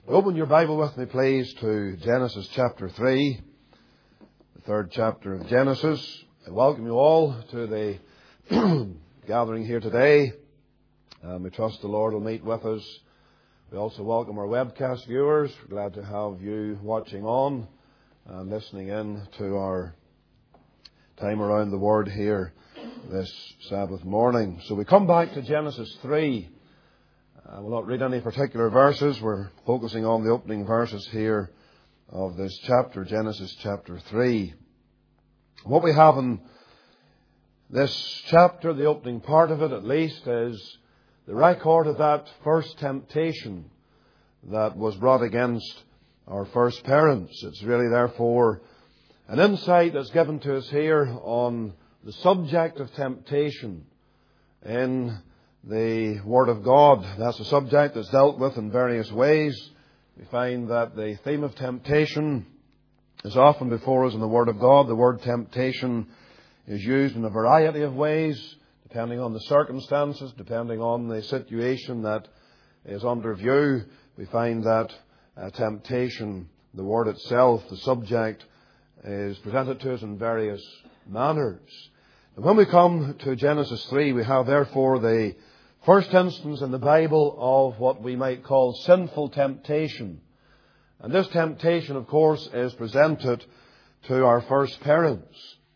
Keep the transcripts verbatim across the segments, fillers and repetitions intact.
Open your Bible with me, please, to Genesis chapter three, the third chapter of Genesis. I welcome you all to the gathering here today. Um, we trust the Lord will meet with us. We also welcome our webcast viewers. We're glad to have you watching on and listening in to our time around the Word here this Sabbath morning. So we come back to Genesis three. I will not read any particular verses. We're focusing on the opening verses here of this chapter, Genesis chapter three. What we have in this chapter, the opening part of it at least, is the record of that first temptation that was brought against our first parents. It's really, therefore, an insight that's given to us here on the subject of temptation in the Word of God. That's a subject that's dealt with in various ways. We find that the theme of temptation is often before us in the Word of God. The word temptation is used in a variety of ways, depending on the circumstances, depending on the situation that is under view. We find that uh, temptation, the word itself, the subject, is presented to us in various manners. And when we come to Genesis three, we have therefore the first instance in the Bible of what we might call sinful temptation. And this temptation, of course, is presented to our first parents.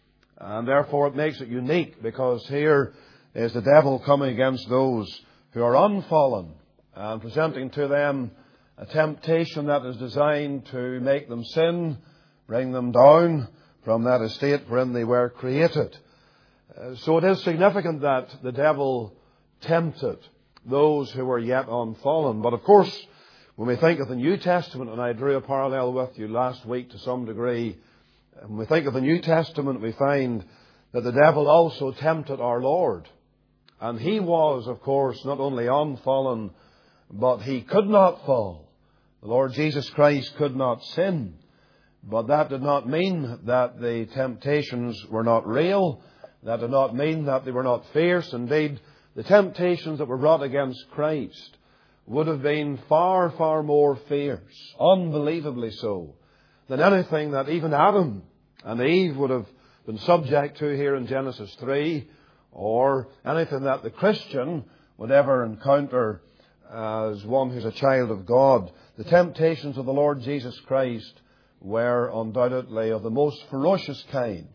And therefore it makes it unique, because here is the devil coming against those who are unfallen and presenting to them a temptation that is designed to make them sin, bring them down from that estate wherein they were created. Uh, so it is significant that the devil tempted those who were yet unfallen. But of course, when we think of the New Testament, and I drew a parallel with you last week to some degree, when we think of the New Testament, we find that the devil also tempted our Lord. And he was, of course, not only unfallen, but he could not fall. The Lord Jesus Christ could not sin. But that did not mean that the temptations were not real. That did not mean that they were not fierce. Indeed, the temptations that were brought against Christ would have been far, far more fierce, unbelievably so, than anything that even Adam and Eve would have been subject to here in Genesis three, or anything that the Christian would ever encounter as one who's a child of God. The temptations of the Lord Jesus Christ were undoubtedly of the most ferocious kind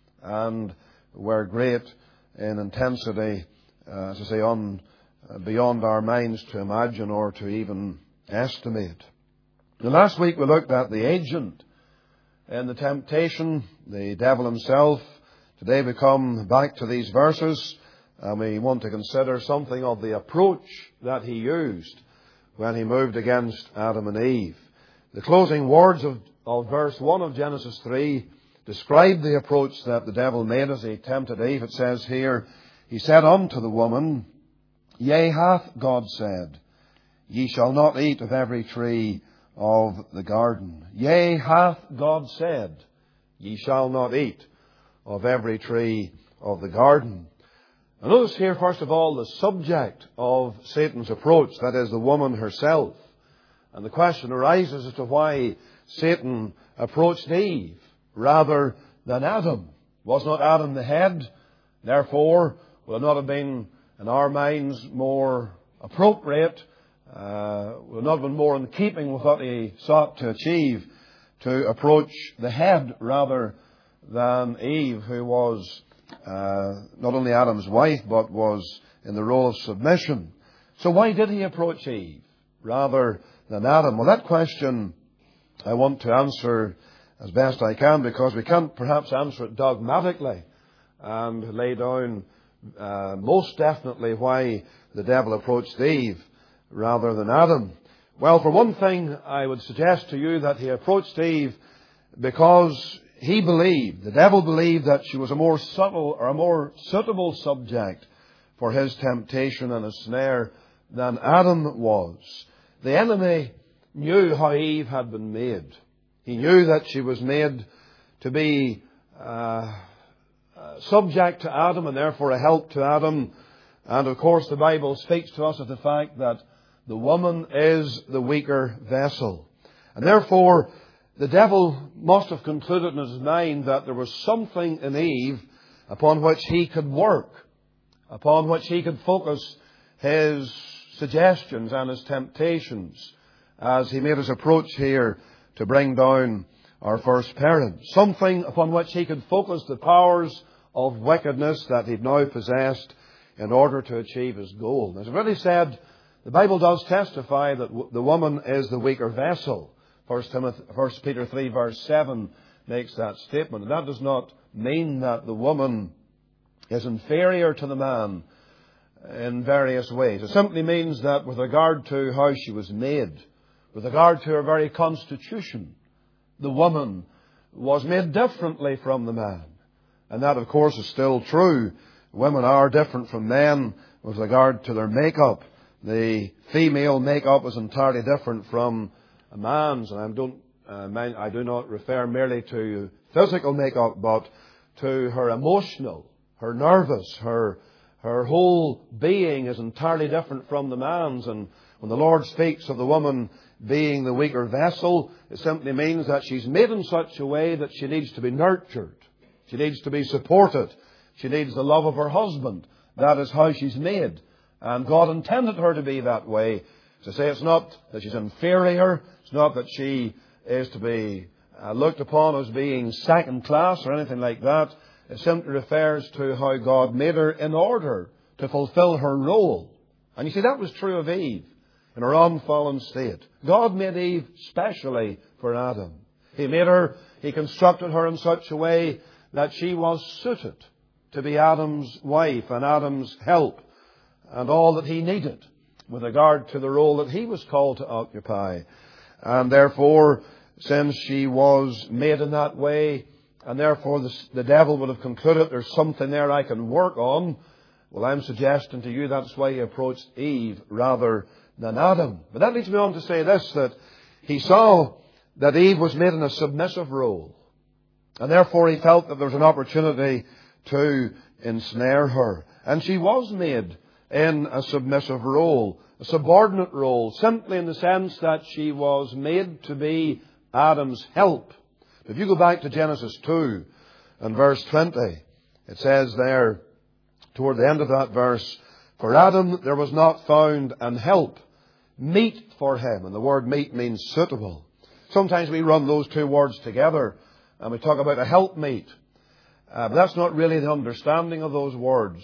and were great in intensity, uh, as I say, on, uh, beyond our minds to imagine or to even estimate. Now, last week we looked at the agent in the temptation, the devil himself. Today we come back to these verses, and we want to consider something of the approach that he used when he moved against Adam and Eve. The closing words of, of verse one of Genesis three describe the approach that the devil made as he tempted Eve. It says here, he said unto the woman, Yea, hath God said, Ye shall not eat of every tree of the garden. Yea, hath God said, Ye shall not eat of every tree of the garden. And notice here, first of all, the subject of Satan's approach, that is, the woman herself. And the question arises as to why Satan approached Eve rather than Adam. Was not Adam the head? Therefore, will it not have been, in our minds, more appropriate, uh, will not have been more in keeping with what he sought to achieve, to approach the head rather than Eve, who was uh, not only Adam's wife, but was in the role of submission. So why did he approach Eve rather than Adam? Well, that question I want to answer as best I can, because we can't perhaps answer it dogmatically and lay down uh, most definitely why the devil approached Eve rather than Adam. Well, for one thing, I would suggest to you that he approached Eve because he believed, the devil believed, that she was a more subtle or a more suitable subject for his temptation and his snare than Adam was. The enemy knew how Eve had been made. He knew that she was made to be uh, subject to Adam and therefore a help to Adam. And of course the Bible speaks to us of the fact that The woman is the weaker vessel. And therefore, the devil must have concluded in his mind that there was something in Eve upon which he could work, upon which he could focus his suggestions and his temptations as he made his approach here to bring down our first parent. Something upon which he could focus the powers of wickedness that he'd now possessed in order to achieve his goal. As I've already said, the Bible does testify that the woman is the weaker vessel. First Peter three verse seven makes that statement. And that does not mean that the woman is inferior to the man in various ways. It simply means that with regard to how she was made, with regard to her very constitution, the woman was made differently from the man. And that, of course, is still true. Women are different from men with regard to their makeup. The female makeup is entirely different from a man's. And I don't, uh, mind, I do not refer merely to physical makeup, but to her emotional, her nervous, her her whole being is entirely different from the man's. And when the Lord speaks of the woman being the weaker vessel, it simply means that she's made in such a way that she needs to be nurtured. She needs to be supported. She needs the love of her husband. That is how she's made. And God intended her to be that way. To say it's not that she's inferior. It's not that she is to be uh, looked upon as being second class or anything like that. It simply refers to how God made her in order to fulfill her role. And you see, that was true of Eve in her unfallen state. God made Eve specially for Adam. He made her, He constructed her in such a way that she was suited to be Adam's wife and Adam's help and all that he needed with regard to the role that he was called to occupy. And therefore, since she was made in that way, and therefore the, the devil would have concluded there's something there I can work on, well, I'm suggesting to you that's why he approached Eve rather than Adam. But that leads me on to say this, that he saw that Eve was made in a submissive role. And therefore he felt that there was an opportunity to ensnare her. And she was made in a submissive role, a subordinate role, simply in the sense that she was made to be Adam's help. If you go back to Genesis two and verse twenty, it says there, toward the end of that verse, for Adam there was not found an help, meet for him. And the word meet means suitable. Sometimes we run those two words together and we talk about a helpmeet. Uh, but that's not really the understanding of those words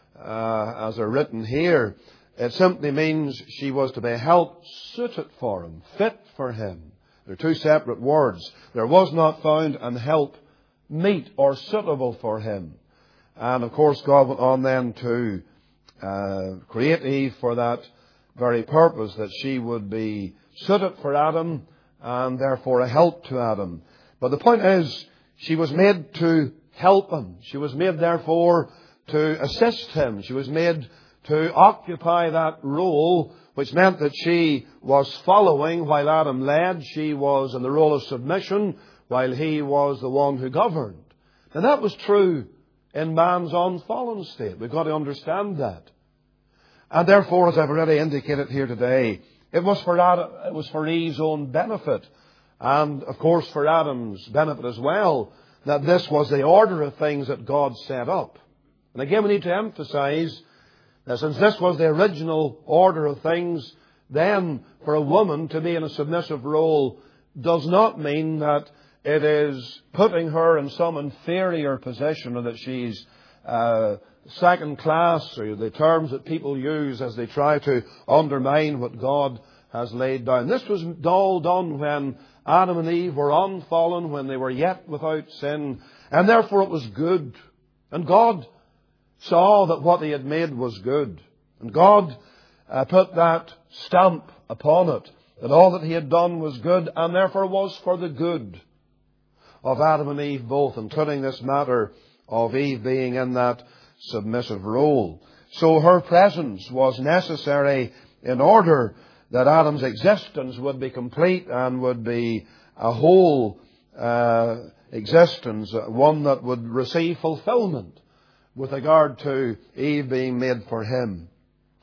uh, as they're written here. It simply means she was to be help suited for him, fit for him. They're two separate words. There was not found an help meet or suitable for him. And of course God went on then to uh, create Eve for that very purpose, that she would be suited for Adam and therefore a help to Adam. But the point is, she was made to help him. She was made therefore to assist him. She was made to occupy that role, which meant that she was following while Adam led. She was in the role of submission while he was the one who governed. And that was true in man's unfallen state. We've got to understand that. And therefore, as I've already indicated here today, it was for Adam, it was for Eve's own benefit, and of course for Adam's benefit as well, that this was the order of things that God set up. And again, we need to emphasize that since this was the original order of things, then for a woman to be in a submissive role does not mean that it is putting her in some inferior position or that she's uh, second class, or the terms that people use as they try to undermine what God has laid down. This was all done when Adam and Eve were unfallen, when they were yet without sin, and therefore it was good. And God saw that what He had made was good. And God uh, put that stamp upon it, that all that He had done was good, and therefore was for the good of Adam and Eve both, including this matter of Eve being in that submissive role. So her presence was necessary in order that Adam's existence would be complete and would be a whole uh, existence, one that would receive fulfillment with regard to Eve being made for him.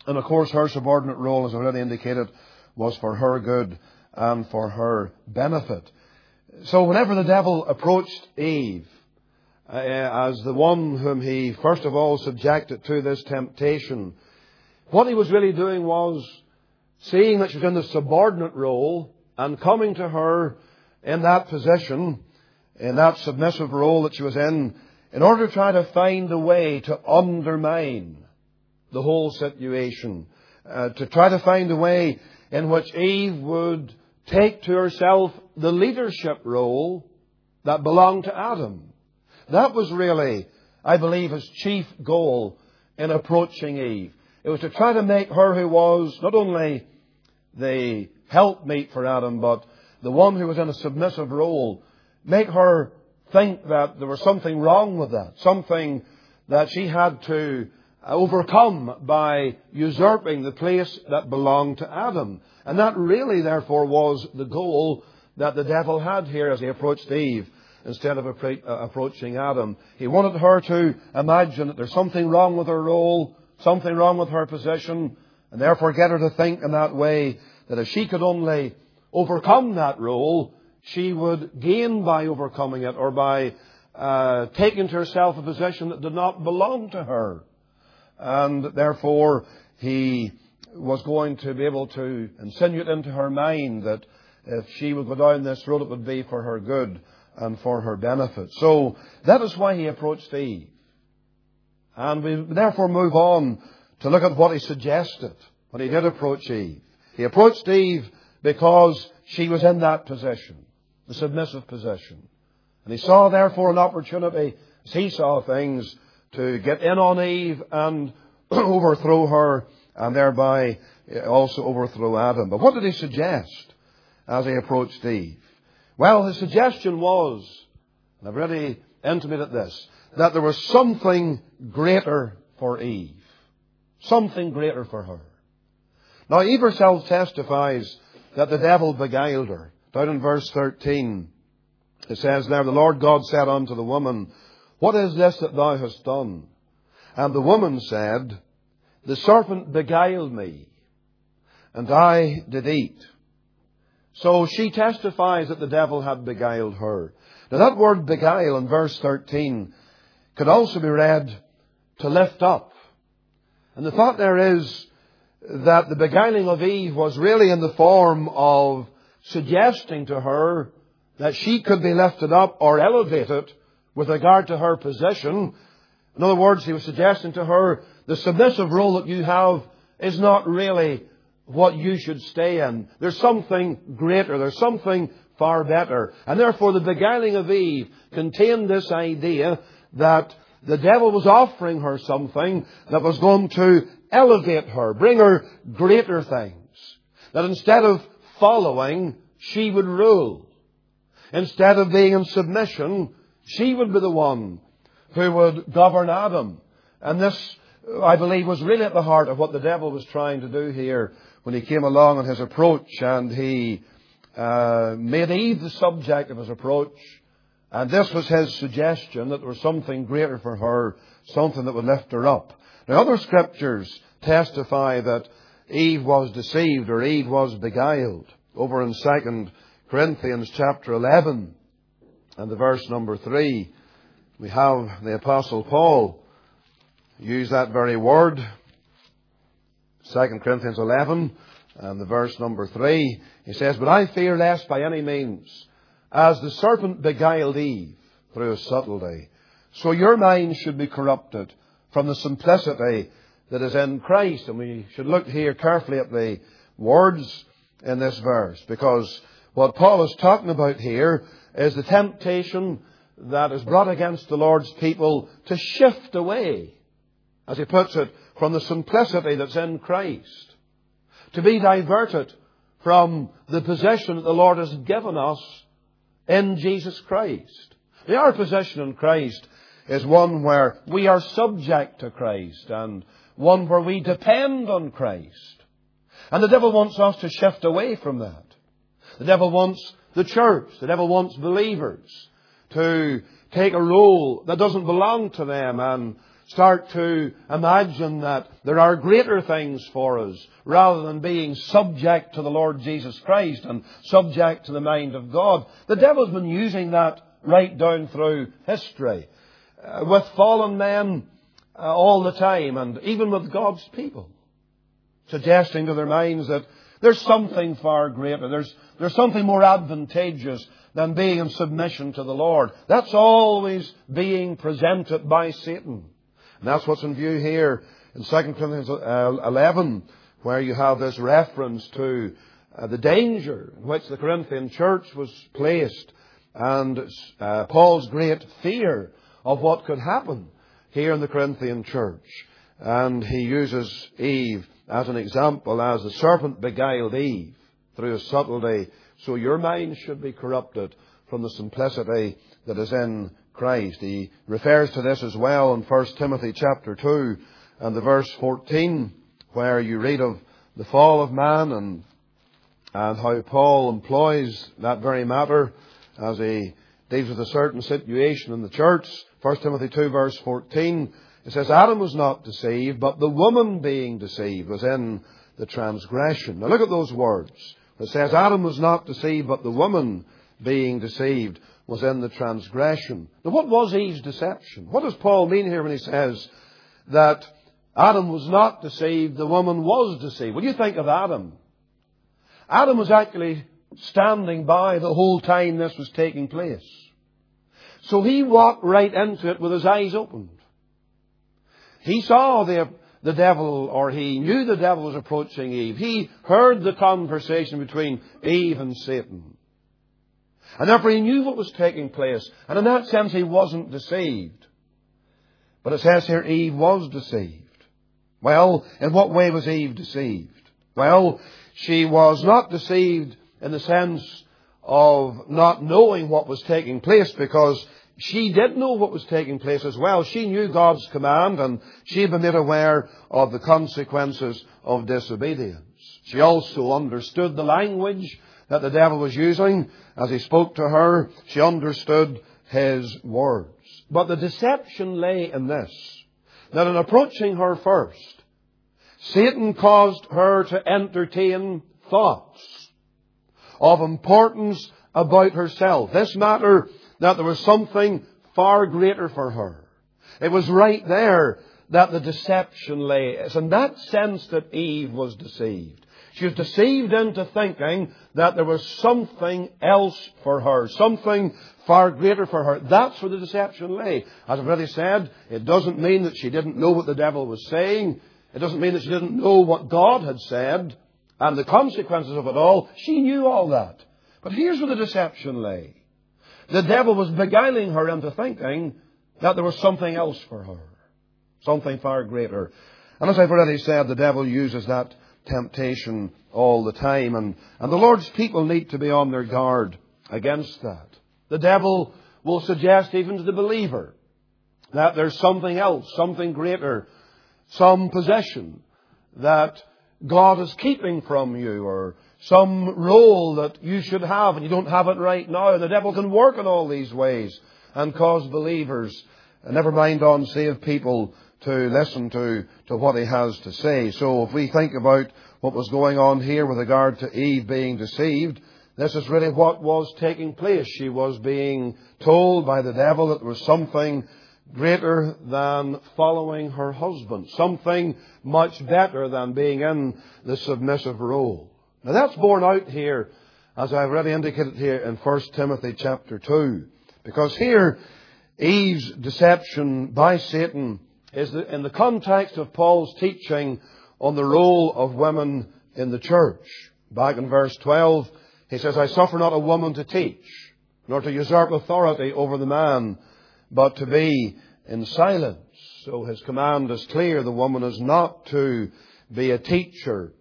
And of course her subordinate role, as I already indicated, was for her good and for her benefit. So whenever the devil approached Eve, uh, as the one whom he first of all subjected to this temptation, what he was really doing was seeing that she was in the subordinate role and coming to her in that position, in that submissive role that she was in, in order to try to find a way to undermine the whole situation, uh, to try to find a way in which Eve would take to herself the leadership role that belonged to Adam. That was really, I believe, his chief goal in approaching Eve. It was to try to make her, who was not only the helpmeet for Adam, but the one who was in a submissive role, make her think that there was something wrong with that, something that she had to overcome by usurping the place that belonged to Adam. And that really, therefore, was the goal that the devil had here as he approached Eve instead of appro- uh, approaching Adam. He wanted her to imagine that there's something wrong with her role, something wrong with her position, and therefore get her to think in that way that if she could only overcome that role, she would gain by overcoming it, or by uh, taking to herself a position that did not belong to her. And therefore, he was going to be able to insinuate into her mind that if she would go down this road, it would be for her good and for her benefit. So that is why he approached Eve. And we therefore move on to look at what he suggested when he did approach Eve. He approached Eve because she was in that position, the submissive position. And he saw therefore an opportunity, as he saw things, to get in on Eve and overthrow her, and thereby also overthrow Adam. But what did he suggest as he approached Eve? Well, his suggestion was, and I've already intimated this, that there was something greater for Eve. Something greater for her. Now, Eve herself testifies that the devil beguiled her. Down in verse thirteen, it says, "Now the Lord God said unto the woman, What is this that thou hast done? And the woman said, The serpent beguiled me, and I did eat." So she testifies that the devil had beguiled her. Now that word beguile in verse thirteen could also be read to lift up. And the thought there is that the beguiling of Eve was really in the form of suggesting to her that she could be lifted up or elevated with regard to her position. In other words, he was suggesting to her, the submissive role that you have is not really what you should stay in. There's something greater. There's something far better. And therefore the beguiling of Eve contained this idea that the devil was offering her something that was going to elevate her, bring her greater things. That instead of following, she would rule. Instead of being in submission, she would be the one who would govern Adam. And this, I believe, was really at the heart of what the devil was trying to do here when he came along on his approach, and he uh, made Eve the subject of his approach. And this was his suggestion, that there was something greater for her, something that would lift her up. Now, other scriptures testify that Eve was deceived, or Eve was beguiled. Over in Second Corinthians chapter eleven and the verse number three, we have the Apostle Paul use that very word. Second Corinthians eleven and the verse number three, he says, "But I fear lest by any means, as the serpent beguiled Eve through his subtlety, so your mind should be corrupted from the simplicity that is in Christ." And we should look here carefully at the words in this verse, because what Paul is talking about here is the temptation that is brought against the Lord's people to shift away, as he puts it, from the simplicity that's in Christ, to be diverted from the position that the Lord has given us in Jesus Christ. The, our position in Christ is one where we are subject to Christ, and one where we depend on Christ. And the devil wants us to shift away from that. The devil wants the church, the devil wants believers to take a role that doesn't belong to them and start to imagine that there are greater things for us rather than being subject to the Lord Jesus Christ and subject to the mind of God. The devil's been using that right down through history uh, with fallen men uh, all the time, and even with God's people, suggesting to their minds that there's something far greater. There's, there's something more advantageous than being in submission to the Lord. That's always being presented by Satan. And that's what's in view here in Second Corinthians eleven, where you have this reference to uh, the danger in which the Corinthian church was placed, and uh, Paul's great fear of what could happen here in the Corinthian church. And he uses Eve as an example, as the serpent beguiled Eve through his subtlety, so your mind should be corrupted from the simplicity that is in Christ. He refers to this as well in First Timothy chapter two and the verse fourteen, where you read of the fall of man and, and how Paul employs that very matter as he deals with a certain situation in the church. First Timothy two verse fourteen, it says, Adam was not deceived, but the woman being deceived was in the transgression. Now look at those words. It says, Adam was not deceived, but the woman being deceived was in the transgression. Now what was Eve's deception? What does Paul mean here when he says that Adam was not deceived, the woman was deceived? When you think of Adam, Adam was actually standing by the whole time this was taking place. So he walked right into it with his eyes opened. He saw the, the devil, or he knew the devil was approaching Eve. He heard the conversation between Eve and Satan. And therefore he knew what was taking place. And in that sense he wasn't deceived. But it says here Eve was deceived. Well, in what way was Eve deceived? Well, she was not deceived in the sense of not knowing what was taking place, because she did know what was taking place as well. She knew God's command, and she had been made aware of the consequences of disobedience. She also understood the language that the devil was using as he spoke to her. She understood his words. But the deception lay in this, that in approaching her first, Satan caused her to entertain thoughts of importance about herself. This matter, that there was something far greater for her. It was right there that the deception lay. It's in that sense that Eve was deceived. She was deceived into thinking that there was something else for her, something far greater for her. That's where the deception lay. As I've already said, it doesn't mean that she didn't know what the devil was saying. It doesn't mean that she didn't know what God had said and the consequences of it all. She knew all that. But here's where the deception lay. The devil was beguiling her into thinking that there was something else for her, something far greater. And as I've already said, the devil uses that temptation all the time. And, and the Lord's people need to be on their guard against that. The devil will suggest even to the believer that there's something else, something greater, some possession that God is keeping from you, or some role that you should have and you don't have it right now. The devil can work in all these ways and cause believers, and never mind unsaved people, to listen to, to what he has to say. So if we think about what was going on here with regard to Eve being deceived, this is really what was taking place. She was being told by the devil that there was something greater than following her husband, something much better than being in the submissive role. Now that's borne out here, as I've already indicated here in First Timothy chapter two, because here Eve's deception by Satan is in the context of Paul's teaching on the role of women in the church. Back in verse twelve, he says, I suffer not a woman to teach, nor to usurp authority over the man, but to be in silence. So his command is clear. The woman is not to be a teacher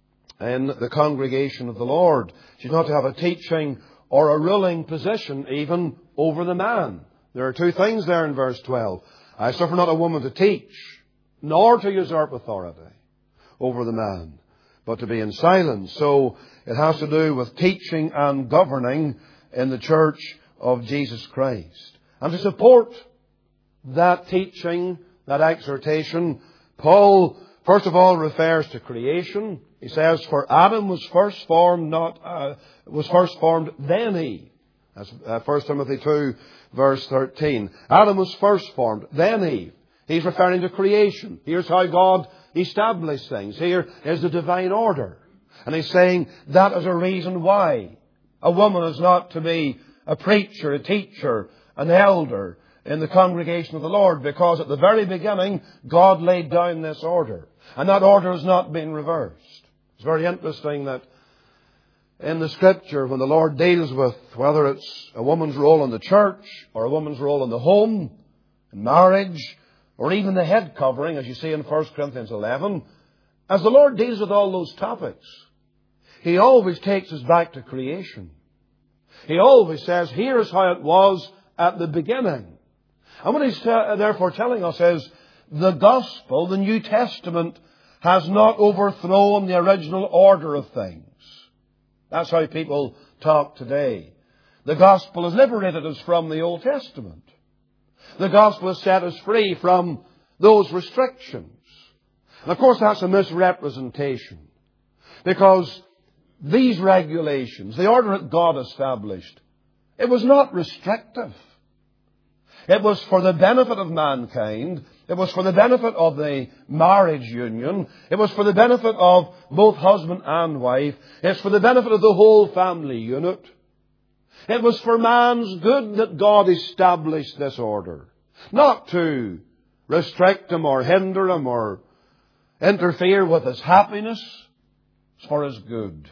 in the congregation of the Lord. She's not to have a teaching or a ruling position even over the man. There are two things there in verse twelve. I suffer not a woman to teach, nor to usurp authority over the man, but to be in silence. So it has to do with teaching and governing in the church of Jesus Christ. And to support that teaching, that exhortation, Paul first of all refers to creation. He says, "For Adam was first formed, not uh, was first formed, then Eve." That's uh, First Timothy two, verse thirteen. Adam was first formed, then Eve. He's referring to creation. Here's how God established things. Here is the divine order. And he's saying that is a reason why a woman is not to be a preacher, a teacher, an elder in the congregation of the Lord, because at the very beginning God laid down this order. And that order has not been reversed. It's very interesting that in the Scripture, when the Lord deals with whether it's a woman's role in the church or a woman's role in the home, in marriage, or even the head covering, as you see in First Corinthians eleven, as the Lord deals with all those topics, He always takes us back to creation. He always says, here is how it was at the beginning. And what He's t- therefore telling us is, the Gospel, the New Testament, has not overthrown the original order of things. That's how people talk today. The Gospel has liberated us from the Old Testament. The Gospel has set us free from those restrictions. And of course that's a misrepresentation. Because these regulations, the order that God established, it was not restrictive. It was for the benefit of mankind. It was for the benefit of the marriage union. It was for the benefit of both husband and wife. It's for the benefit of the whole family unit. It was for man's good that God established this order. Not to restrict him or hinder him or interfere with his happiness. It's for his good.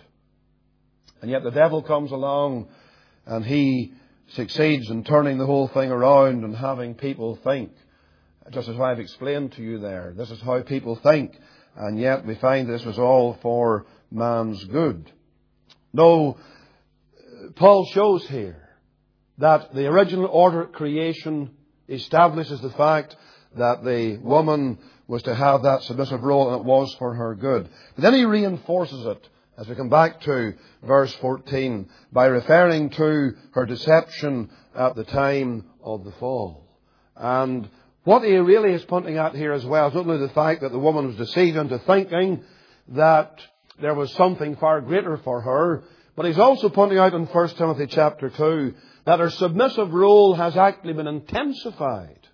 And yet the devil comes along and he succeeds in turning the whole thing around and having people think, just as I've explained to you there, this is how people think, and yet we find this was all for man's good. No, Paul shows here that the original order of creation establishes the fact that the woman was to have that submissive role, and it was for her good. But then he reinforces it as we come back to verse fourteen by referring to her deception at the time of the fall. And what he really is pointing at here as well is not only the fact that the woman was deceived into thinking that there was something far greater for her, but he's also pointing out in First Timothy chapter two that her submissive role has actually been intensified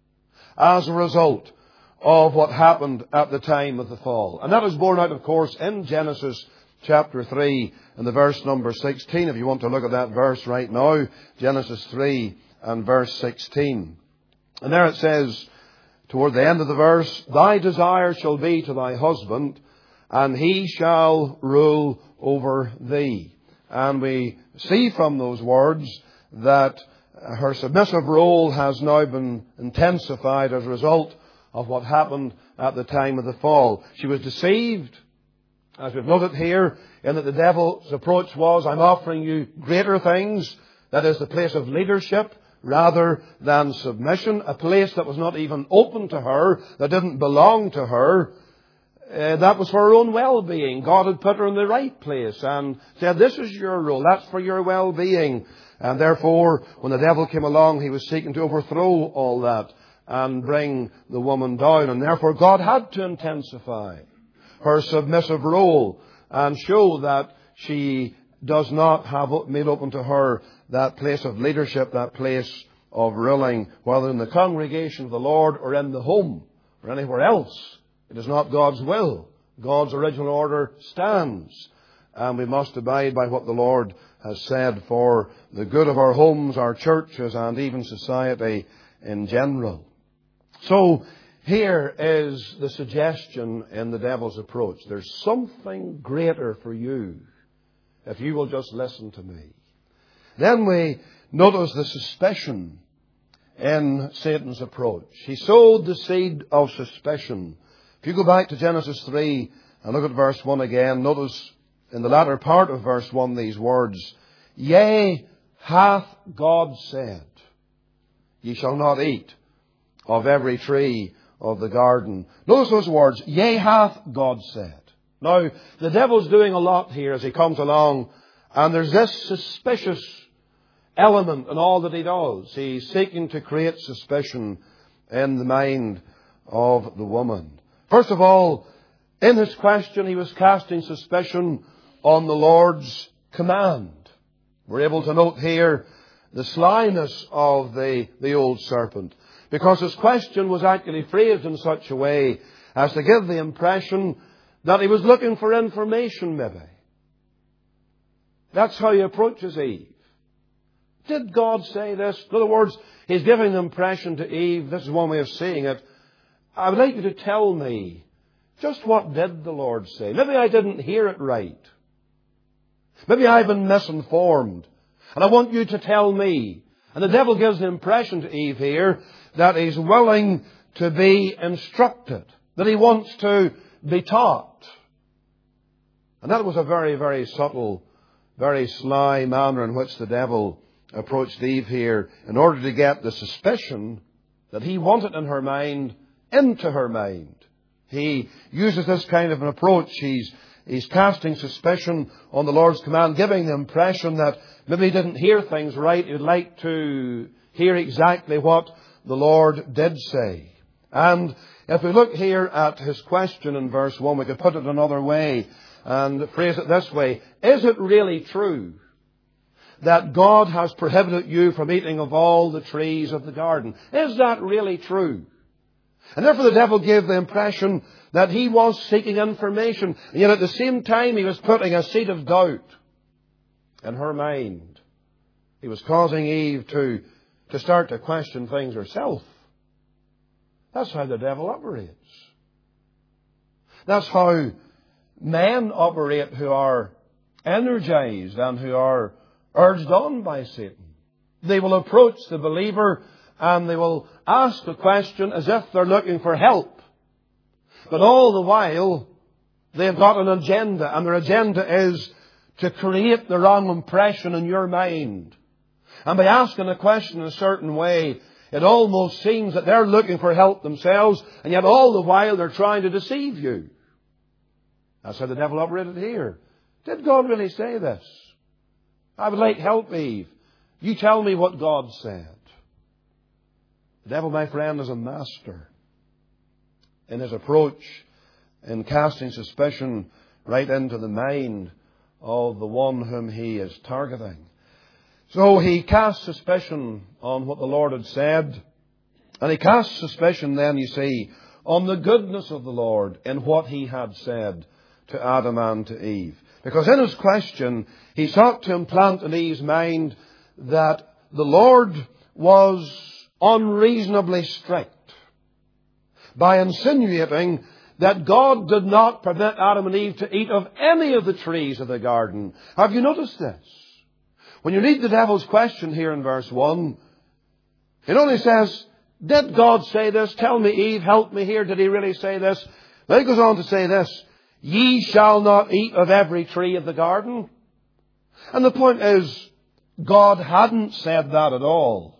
as a result of what happened at the time of the fall. And that is borne out, of course, in Genesis chapter three and the verse number sixteen. If you want to look at that verse right now, Genesis three and verse sixteen. And there it says, toward the end of the verse, "Thy desire shall be to thy husband, and he shall rule over thee." And we see from those words that her submissive role has now been intensified as a result of what happened at the time of the fall. She was deceived, as we've noted here, in that the devil's approach was, I'm offering you greater things, that is the place of leadership, rather than submission, a place that was not even open to her, that didn't belong to her. Uh, that was for her own well-being. God had put her in the right place and said, this is your role, that's for your well-being. And therefore, when the devil came along, he was seeking to overthrow all that and bring the woman down. And therefore, God had to intensify her submissive role and show that she does not have made open to her that place of leadership, that place of ruling, whether in the congregation of the Lord or in the home or anywhere else. It is not God's will. God's original order stands. And we must abide by what the Lord has said for the good of our homes, our churches, and even society in general. So here is the suggestion in the devil's approach. There's something greater for you if you will just listen to me. Then we notice the suspicion in Satan's approach. He sowed the seed of suspicion. If you go back to Genesis three and look at verse one again, notice in the latter part of verse one these words, "Yea, hath God said, ye shall not eat of every tree of the garden." Notice those words, "Yea, hath God said." Now, the devil's doing a lot here as he comes along, and there's this suspicious element in all that he does. He's seeking to create suspicion in the mind of the woman. First of all, in his question, he was casting suspicion on the Lord's command. We're able to note here the slyness of the, the old serpent, because his question was actually phrased in such a way as to give the impression that he was looking for information, maybe. That's how he approaches Eve. Did God say this? In other words, he's giving the impression to Eve, this is one way of saying it, I would like you to tell me, just what did the Lord say? Maybe I didn't hear it right. Maybe I've been misinformed. And I want you to tell me. And the devil gives the impression to Eve here that he's willing to be instructed, that he wants to be taught. And that was a very, very subtle, very sly manner in which the devil approached Eve here in order to get the suspicion that he wanted in her mind into her mind. He uses this kind of an approach. He's, he's casting suspicion on the Lord's command, giving the impression that maybe he didn't hear things right. He'd like to hear exactly what the Lord did say. And if we look here at his question in verse one, we could put it another way and phrase it this way. Is it really true that God has prohibited you from eating of all the trees of the garden? Is that really true? And therefore the devil gave the impression that he was seeking information. And yet at the same time he was putting a seed of doubt in her mind. He was causing Eve to, to start to question things herself. That's how the devil operates. That's how men operate who are energized and who are urged on by Satan. They will approach the believer and they will ask a question as if they're looking for help. But all the while, they've got an agenda, and their agenda is to create the wrong impression in your mind. And by asking a question in a certain way, it almost seems that they're looking for help themselves, and yet all the while they're trying to deceive you. That's how the devil operated here. Did God really say this? I would like help, Eve. You tell me what God said. The devil, my friend, is a master in his approach in casting suspicion right into the mind of the one whom he is targeting. So he cast suspicion on what the Lord had said. And he cast suspicion then, you see, on the goodness of the Lord in what he had said to Adam and to Eve. Because in his question, he sought to implant in Eve's mind that the Lord was unreasonably strict by insinuating that God did not permit Adam and Eve to eat of any of the trees of the garden. Have you noticed this? When you read the devil's question here in verse one, it only says, did God say this? Tell me, Eve, help me here. Did he really say this? Then he goes on to say this, ye shall not eat of every tree of the garden. And the point is, God hadn't said that at all.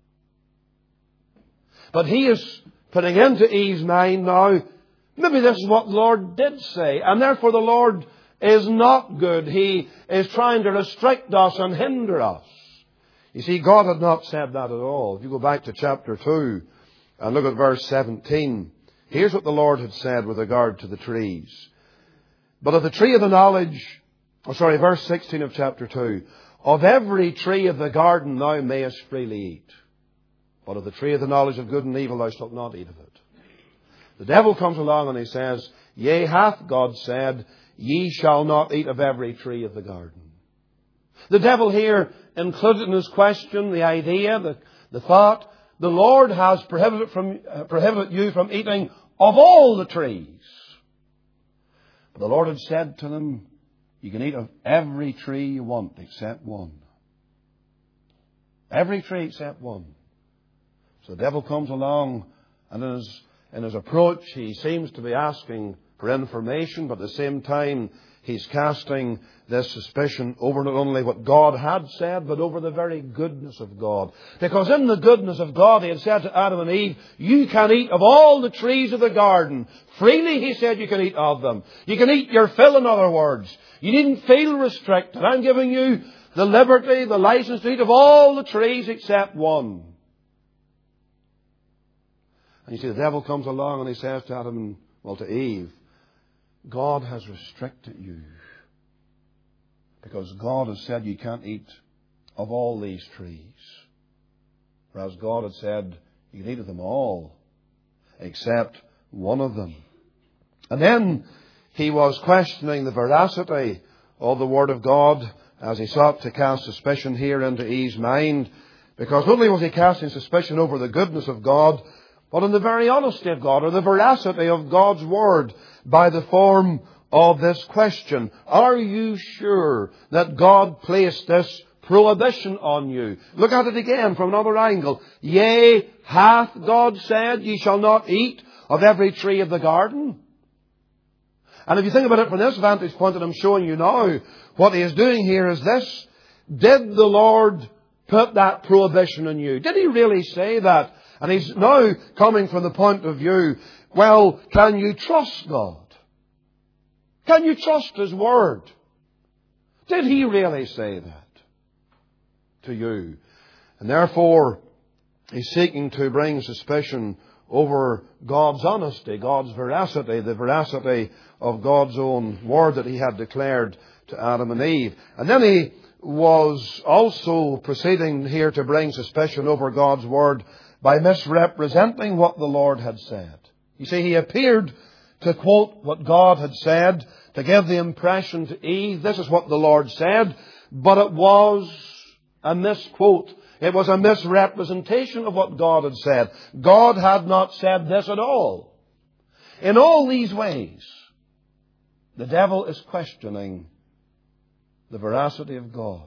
But he is putting into Eve's mind now, maybe this is what the Lord did say. And therefore the Lord is not good. He is trying to restrict us and hinder us. You see, God had not said that at all. If you go back to chapter two and look at verse seventeen, here's what the Lord had said with regard to the trees. But of the tree of the knowledge, oh sorry, verse sixteen of chapter two, of every tree of the garden thou mayest freely eat. But of the tree of the knowledge of good and evil thou shalt not eat of it. The devil comes along and he says, yea, hath God said, ye shall not eat of every tree of the garden. The devil here included in his question the idea, the, the thought, the Lord has prohibited, from, uh, prohibited you from eating of all the trees. But the Lord had said to them, you can eat of every tree you want except one. Every tree except one. So the devil comes along and in his, in his approach he seems to be asking for information, but at the same time he's casting this suspicion over not only what God had said, but over the very goodness of God. Because in the goodness of God he had said to Adam and Eve, you can eat of all the trees of the garden. Freely, he said, you can eat of them. You can eat your fill, in other words. You needn't feel restricted. I'm giving you the liberty, the license to eat of all the trees except one. And you see, the devil comes along and he says to Adam, well, to Eve, God has restricted you. Because God has said you can't eat of all these trees. Whereas God had said you can eat of them all, except one of them. And then he was questioning the veracity of the Word of God as he sought to cast suspicion here into Eve's mind. Because not only was he casting suspicion over the goodness of God, but in the very honesty of God, or the veracity of God's Word, by the form of this question. Are you sure that God placed this prohibition on you? Look at it again from another angle. Yea, hath God said, ye shall not eat of every tree of the garden? And if you think about it from this vantage point that I'm showing you now, what he is doing here is this. Did the Lord put that prohibition on you? Did he really say that? And he's now coming from the point of view, well, can you trust God? Can you trust His Word? Did He really say that to you? And therefore, he's seeking to bring suspicion over God's honesty, God's veracity, the veracity of God's own Word that He had declared to Adam and Eve. And then he was also proceeding here to bring suspicion over God's Word by misrepresenting what the Lord had said. You see, he appeared to quote what God had said, to give the impression to Eve, this is what the Lord said, but it was a misquote. It was a misrepresentation of what God had said. God had not said this at all. In all these ways, the devil is questioning the veracity of God.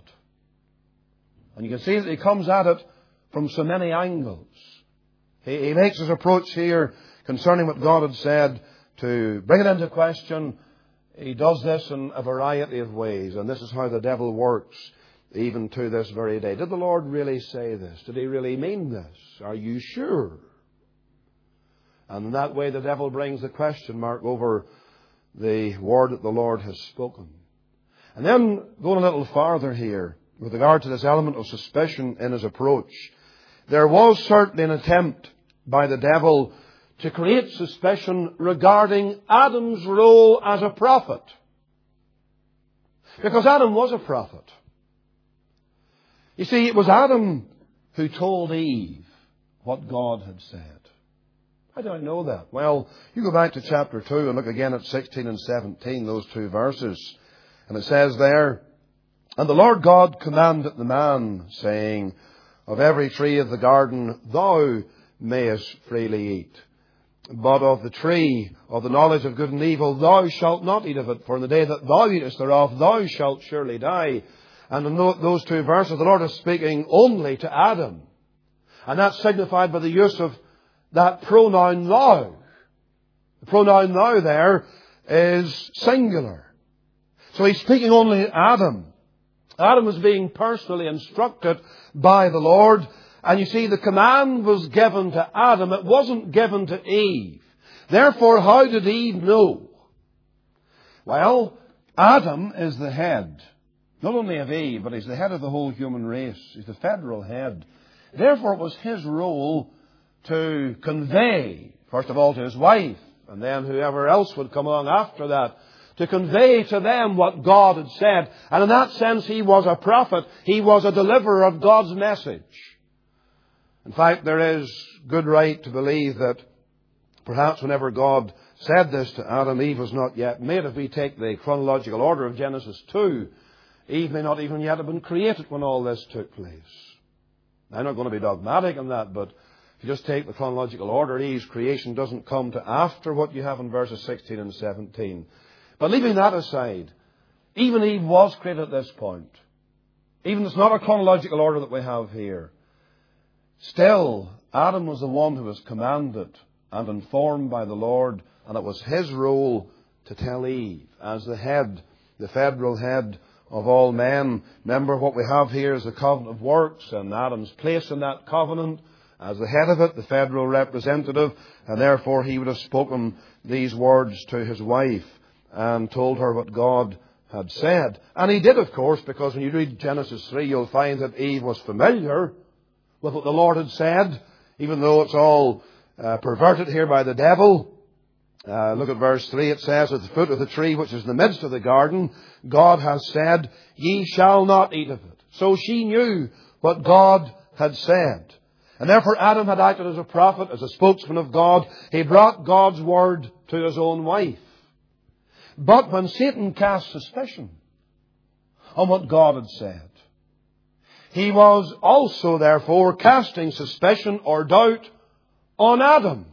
And you can see that he comes at it from so many angles. He, he makes his approach here concerning what God had said to bring it into question. He does this in a variety of ways, and this is how the devil works even to this very day. Did the Lord really say this? Did He really mean this? Are you sure? And in that way the devil brings the question mark over the word that the Lord has spoken. And then going a little farther here, with regard to this element of suspicion in his approach, there was certainly an attempt by the devil to create suspicion regarding Adam's role as a prophet. Because Adam was a prophet. You see, it was Adam who told Eve what God had said. How do I know that? Well, you go back to chapter two and look again at sixteen and seventeen, those two verses. And it says there, And the Lord God commanded the man, saying, Of every tree of the garden thou mayest freely eat. But of the tree of the knowledge of good and evil thou shalt not eat of it, for in the day that thou eatest thereof thou shalt surely die. And in those two verses the Lord is speaking only to Adam. And that's signified by the use of that pronoun thou. The pronoun thou there is singular. So he's speaking only to Adam. Adam was being personally instructed by the Lord. And you see, the command was given to Adam. It wasn't given to Eve. Therefore, how did Eve know? Well, Adam is the head, not only of Eve, but he's the head of the whole human race. He's the federal head. Therefore, it was his role to convey, first of all, to his wife, and then whoever else would come along after that, to convey to them what God had said. And in that sense, he was a prophet. He was a deliverer of God's message. In fact, there is good right to believe that perhaps whenever God said this to Adam, Eve was not yet made. If we take the chronological order of Genesis two, Eve may not even yet have been created when all this took place. I'm not going to be dogmatic on that, but if you just take the chronological order, Eve's creation doesn't come to after what you have in verses sixteen and seventeen. But leaving that aside, even Eve was created at this point. Even it's not a chronological order that we have here. Still, Adam was the one who was commanded and informed by the Lord, and it was his role to tell Eve, as the head, the federal head of all men. Remember, what we have here is the covenant of works, and Adam's place in that covenant as the head of it, the federal representative, and therefore he would have spoken these words to his wife and told her what God had said. And he did, of course, because when you read Genesis three, you'll find that Eve was familiar with what the Lord had said, even though it's all uh, perverted here by the devil. Uh, look at verse three. It says, at the foot of the tree which is in the midst of the garden, God has said, ye shall not eat of it. So she knew what God had said. And therefore Adam had acted as a prophet, as a spokesman of God. He brought God's word to his own wife. But when Satan cast suspicion on what God had said, he was also, therefore, casting suspicion or doubt on Adam.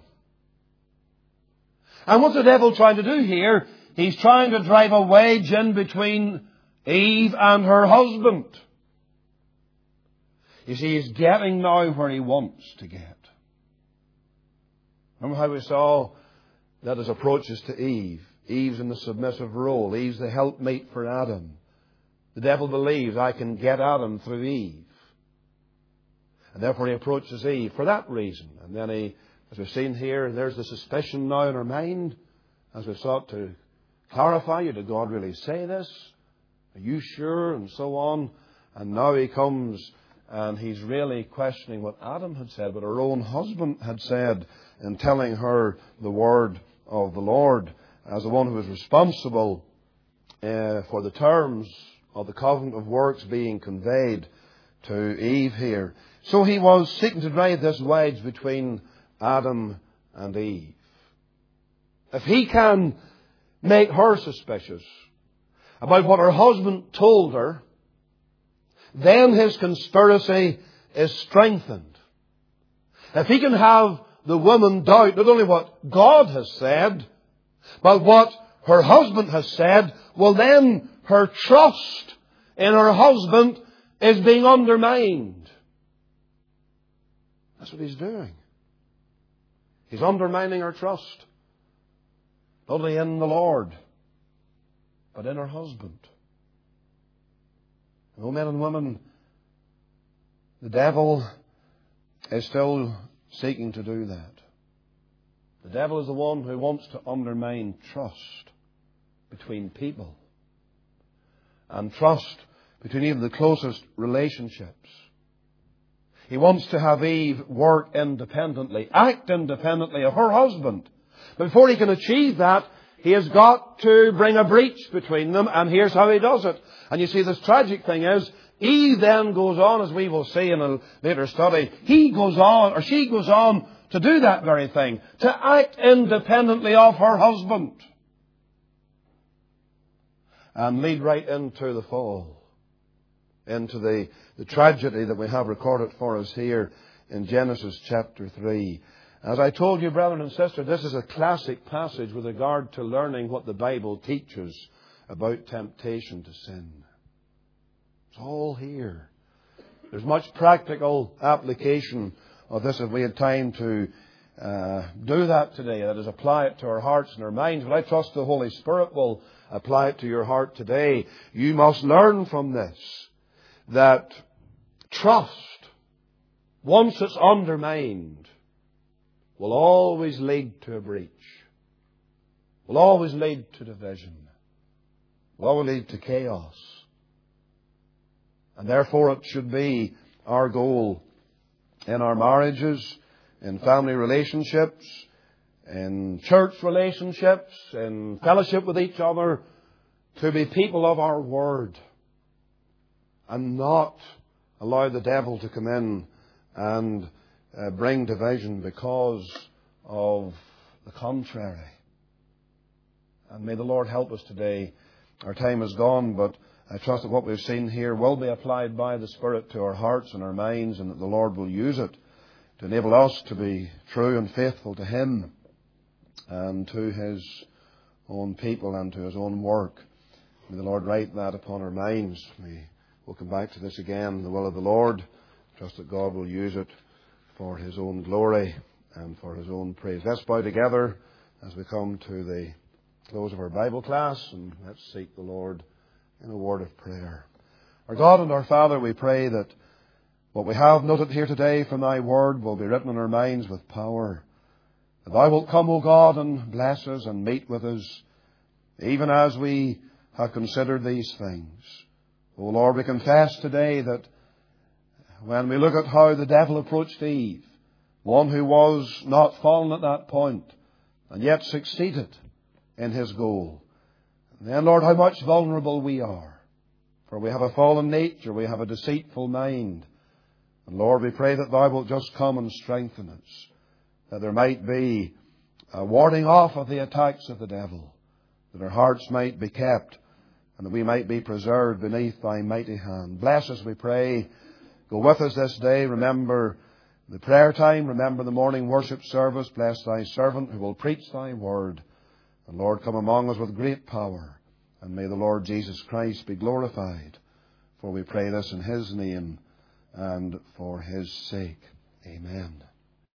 And what's the devil trying to do here? He's trying to drive a wedge in between Eve and her husband. You see, he's getting now where he wants to get. Remember how we saw that his approach is to Eve. Eve's in the submissive role. Eve's the helpmate for Adam. The devil believes, I can get Adam through Eve. And therefore he approaches Eve for that reason. And then he, as we've seen here, there's the suspicion now in her mind, as we've sought to clarify, did God really say this? Are you sure? And so on. And now he comes and he's really questioning what Adam had said, what her own husband had said, in telling her the word of the Lord as the one who was responsible uh, for the terms of the covenant of works being conveyed to Eve here. So he was seeking to drive this wedge between Adam and Eve. If he can make her suspicious about what her husband told her, then his conspiracy is strengthened. If he can have the woman doubt not only what God has said, but what her husband has said, well then her trust in her husband is being undermined. That's what he's doing. He's undermining her trust. Not only in the Lord, but in her husband. Oh, men and women, the devil is still seeking to do that. The devil is the one who wants to undermine trust between people. And trust between even the closest relationships. He wants to have Eve work independently, act independently of her husband. But before he can achieve that, he has got to bring a breach between them, and here's how he does it. And you see, this tragic thing is, Eve then goes on, as we will see in a later study, he goes on, or she goes on, to do that very thing, to act independently of her husband. And lead right into the fall, into the, the tragedy that we have recorded for us here in Genesis chapter three. As I told you, brethren and sisters, this is a classic passage with regard to learning what the Bible teaches about temptation to sin. It's all here. There's much practical application of this if we had time to uh, do that today. That is, apply it to our hearts and our minds. But I trust the Holy Spirit will apply it to your heart today. You must learn from this that trust, once it's undermined, will always lead to a breach. Will always lead to division. Will always lead to chaos. And therefore it should be our goal in our marriages, in family relationships, in church relationships, in fellowship with each other, to be people of our word and not allow the devil to come in and uh, bring division because of the contrary. And may the Lord help us today. Our time is gone, but I trust that what we've seen here will be applied by the Spirit to our hearts and our minds, and that the Lord will use it to enable us to be true and faithful to Him and to His own people and to His own work. May the Lord write that upon our minds. We will come back to this again, the will of the Lord. Trust that God will use it for His own glory and for His own praise. Let's bow together as we come to the close of our Bible class, and let's seek the Lord in a word of prayer. Our God and our Father, we pray that what we have noted here today from Thy Word will be written in our minds with power. That Thou wilt come, O God, and bless us and meet with us, even as we have considered these things. O Lord, we confess today that when we look at how the devil approached Eve, one who was not fallen at that point and yet succeeded in his goal. And then, Lord, how much vulnerable we are. For we have a fallen nature, we have a deceitful mind. And Lord, we pray that Thou wilt just come and strengthen us, that there might be a warding off of the attacks of the devil, that our hearts might be kept, and that we might be preserved beneath Thy mighty hand. Bless us, we pray. Go with us this day. Remember the prayer time. Remember the morning worship service. Bless Thy servant who will preach Thy word. And Lord, come among us with great power. And may the Lord Jesus Christ be glorified. For we pray this in His name and for His sake. Amen.